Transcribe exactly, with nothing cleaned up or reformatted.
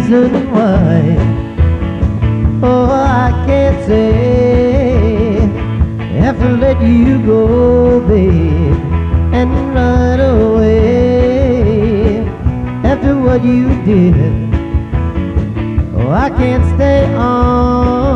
reason why. Oh, I can't say have to let you go, babe, and run away after what you did. Oh, I can't stay on